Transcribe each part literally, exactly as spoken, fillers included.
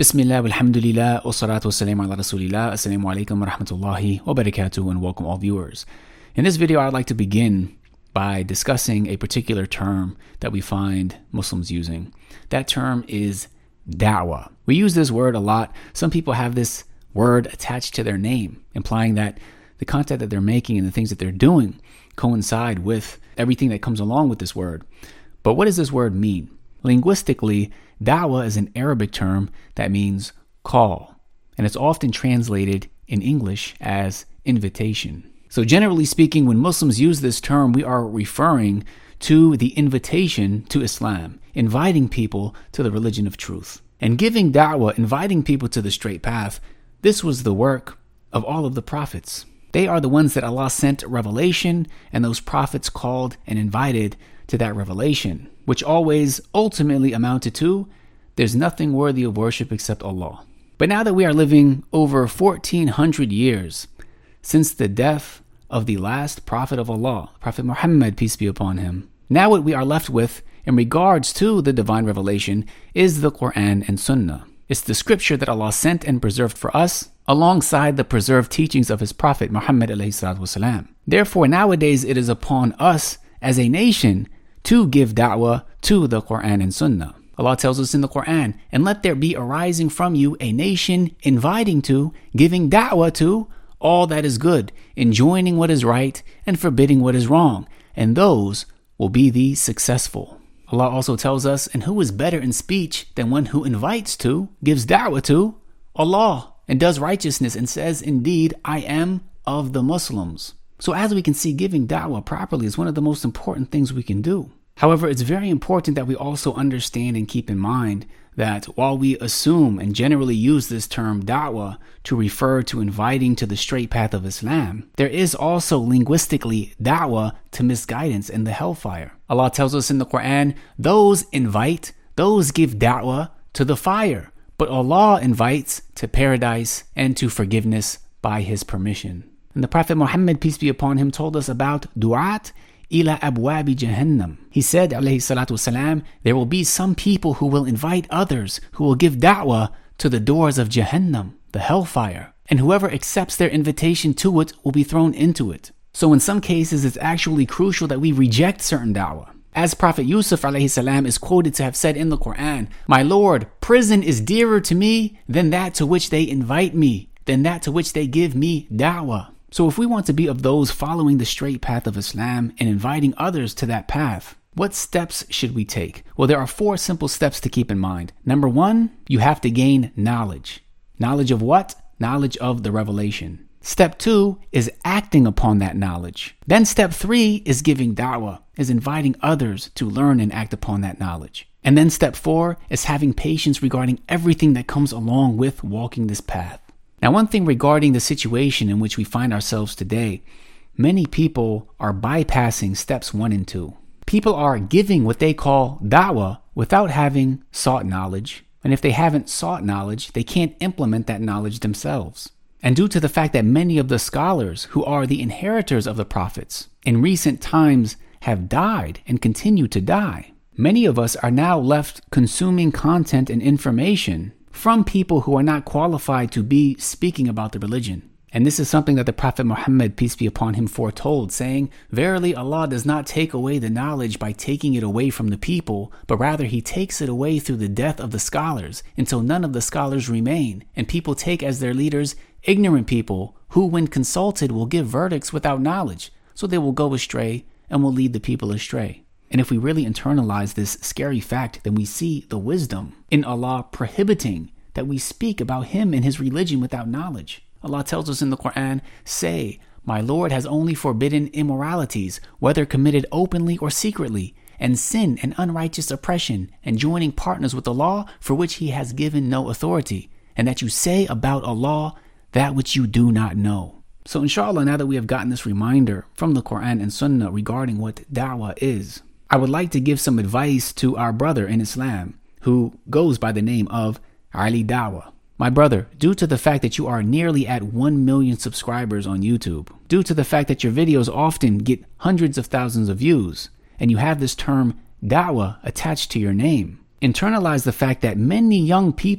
Bismillah, walhamdulillah, wassalatu wassalamu ala rasulillah, assalamu alaikum wa rahmatullahi wa barakatuh, and welcome all viewers. In this video, I'd like to begin by discussing a particular term that we find Muslims using. That term is da'wah. We use this word a lot. Some people have this word attached to their name, implying that the content that they're making and the things that they're doing coincide with everything that comes along with this word. But what does this word mean? Linguistically, da'wah is an Arabic term that means call, and it's often translated in English as invitation. So generally speaking, when Muslims use this term, we are referring to the invitation to Islam, inviting people to the religion of truth. And giving da'wah, inviting people to the straight path, this was the work of all of the prophets. They are the ones that Allah sent revelation, and those prophets called and invited to that revelation, which always ultimately amounted to, there's nothing worthy of worship except Allah. But now that we are living over fourteen hundred years since the death of the last prophet of Allah, Prophet Muhammad, peace be upon him, now what we are left with in regards to the divine revelation is the Quran and Sunnah. It's the scripture that Allah sent and preserved for us, alongside the preserved teachings of his prophet Muhammad alayhi salatu wasalam. Therefore, nowadays it is upon us as a nation to give da'wah to the Quran and Sunnah. Allah tells us in the Quran, and let there be arising from you a nation inviting to, giving da'wah to, all that is good, enjoining what is right and forbidding what is wrong, and those will be the successful. Allah also tells us, and who is better in speech than one who invites to, gives da'wah to, Allah, and does righteousness and says, indeed, I am of the Muslims. So as we can see, giving da'wah properly is one of the most important things we can do. However, it's very important that we also understand and keep in mind that while we assume and generally use this term da'wah to refer to inviting to the straight path of Islam, there is also linguistically da'wah to misguidance and the hellfire. Allah tells us in the Quran, those invite, those give da'wah to the fire, but Allah invites to paradise and to forgiveness by his permission. And the Prophet Muhammad, peace be upon him, told us about du'at ila abwabi jahannam. He said, alayhi salatu wasalam, there will be some people who will invite others who will give da'wah to the doors of Jahannam, the hellfire. And whoever accepts their invitation to it will be thrown into it. So in some cases, it's actually crucial that we reject certain da'wah. As Prophet Yusuf alayhi salam is quoted to have said in the Quran, my Lord, prison is dearer to me than that to which they invite me, than that to which they give me da'wah. So if we want to be of those following the straight path of Islam and inviting others to that path, what steps should we take? Well, there are four simple steps to keep in mind. Number one, you have to gain knowledge. Knowledge of what? Knowledge of the revelation. Step two is acting upon that knowledge. Then step three is giving da'wah, is inviting others to learn and act upon that knowledge. And then step four is having patience regarding everything that comes along with walking this path. Now, one thing regarding the situation in which we find ourselves today, many people are bypassing steps one and two. People are giving what they call da'wah without having sought knowledge. And if they haven't sought knowledge, they can't implement that knowledge themselves. And due to the fact that many of the scholars who are the inheritors of the prophets in recent times have died and continue to die, many of us are now left consuming content and information from people who are not qualified to be speaking about the religion. And this is something that the Prophet Muhammad, peace be upon him, foretold, saying, verily Allah does not take away the knowledge by taking it away from the people, but rather he takes it away through the death of the scholars, until none of the scholars remain, and people take as their leaders ignorant people who, when consulted, will give verdicts without knowledge. So they will go astray and will lead the people astray. And if we really internalize this scary fact, then we see the wisdom in Allah prohibiting that we speak about him and his religion without knowledge. Allah tells us in the Quran, say, my Lord has only forbidden immoralities, whether committed openly or secretly, and sin and unrighteous oppression, and joining partners with Allah for which he has given no authority, and that you say about Allah that which you do not know. So inshallah, now that we have gotten this reminder from the Quran and Sunnah regarding what da'wah is, I would like to give some advice to our brother in Islam who goes by the name of Ali Dawah. My brother, due to the fact that you are nearly at one million subscribers on YouTube, due to the fact that your videos often get hundreds of thousands of views, and you have this term da'wah attached to your name, internalize the fact that many young people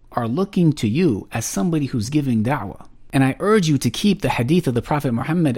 are looking to you as somebody who's giving da'wah. And I urge you to keep the hadith of the Prophet Muhammad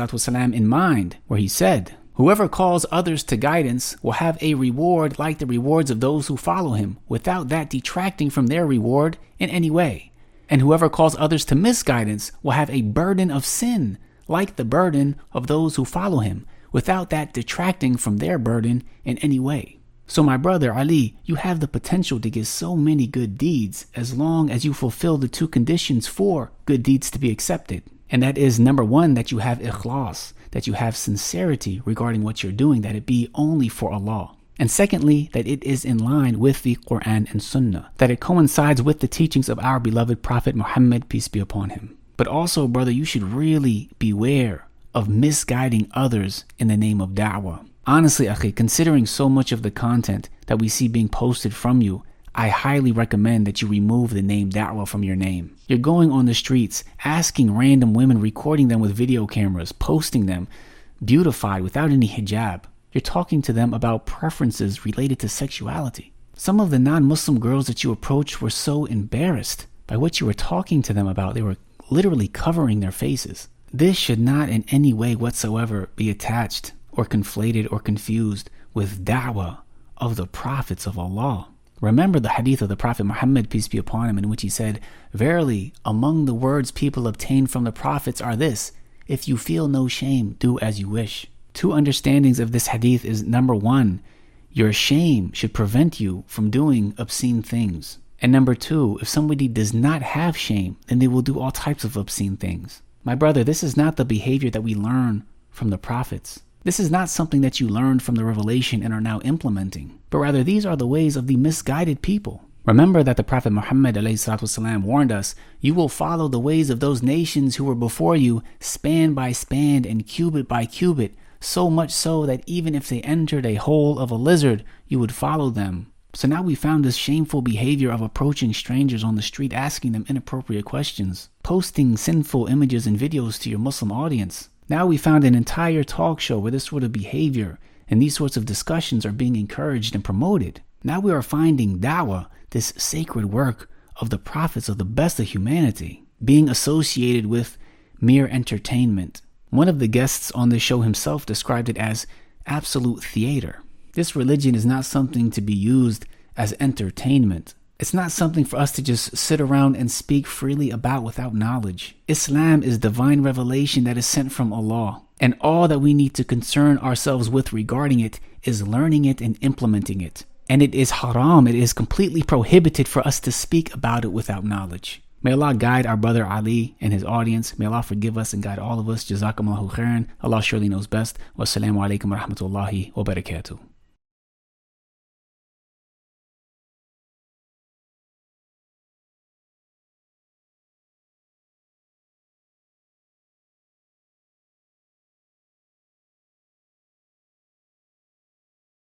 ﷺ in mind, where he said, whoever calls others to guidance will have a reward like the rewards of those who follow him, without that detracting from their reward in any way. And whoever calls others to misguidance will have a burden of sin like the burden of those who follow him, without that detracting from their burden in any way. So my brother Ali, you have the potential to get so many good deeds as long as you fulfill the two conditions for good deeds to be accepted. And that is, number one, that you have ikhlas, that you have sincerity regarding what you're doing, that it be only for Allah. And secondly, that it is in line with the Quran and Sunnah, that it coincides with the teachings of our beloved Prophet Muhammad, peace be upon him. But also, brother, you should really beware of misguiding others in the name of da'wah. Honestly, akhi, considering so much of the content that we see being posted from you, I highly recommend that you remove the name da'wah from your name. You're going on the streets, asking random women, recording them with video cameras, posting them, beautified without any hijab. You're talking to them about preferences related to sexuality. Some of the non-Muslim girls that you approached were so embarrassed by what you were talking to them about, they were literally covering their faces. This should not in any way whatsoever be attached or conflated or confused with da'wah of the prophets of Allah. Remember the hadith of the Prophet Muhammad, peace be upon him, in which he said, verily, among the words people obtain from the prophets are this, if you feel no shame, do as you wish. Two understandings of this hadith is, number one, your shame should prevent you from doing obscene things. And number two, if somebody does not have shame, then they will do all types of obscene things. My brother, this is not the behavior that we learn from the prophets. This is not something that you learned from the revelation and are now implementing, but rather these are the ways of the misguided people. Remember that the Prophet Muhammad ﷺ warned us, you will follow the ways of those nations who were before you, span by span and cubit by cubit, so much so that even if they entered a hole of a lizard, you would follow them. So now we found this shameful behavior of approaching strangers on the street, asking them inappropriate questions, posting sinful images and videos to your Muslim audience. Now we found an entire talk show where this sort of behavior and these sorts of discussions are being encouraged and promoted. Now we are finding da'wah, this sacred work of the prophets of the best of humanity, being associated with mere entertainment. One of the guests on this show himself described it as absolute theater. This religion is not something to be used as entertainment. It's not something for us to just sit around and speak freely about without knowledge. Islam is divine revelation that is sent from Allah. And all that we need to concern ourselves with regarding it is learning it and implementing it. And it is haram, it is completely prohibited for us to speak about it without knowledge. May Allah guide our brother Ali and his audience. May Allah forgive us and guide all of us. Jazakumullahu khairan. Allah surely knows best. Wassalamu alaikum wa rahmatullahi wa barakatuh.